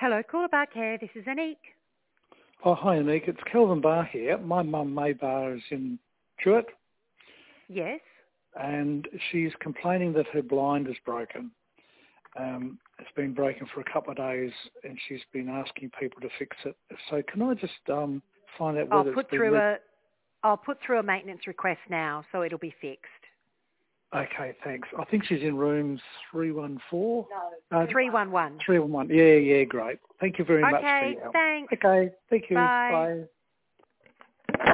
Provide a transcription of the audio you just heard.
Hello, Caller Bar Care. This is Anique. Oh, hi, Anique. It's Kelvin Barr here. My mum, May Barr, is in Jewett, Yes. and she's complaining that her blind is broken. It's been broken for a couple of days, and she's been asking people to fix it. So can I just find out whether it's been... I'll put through a maintenance request now, so it'll be fixed. Okay, thanks. I think she's in room 314? No, 311. 311. Yeah, great. Thank you very much for Okay, your help. thanks. Okay, thank you. Bye. Bye.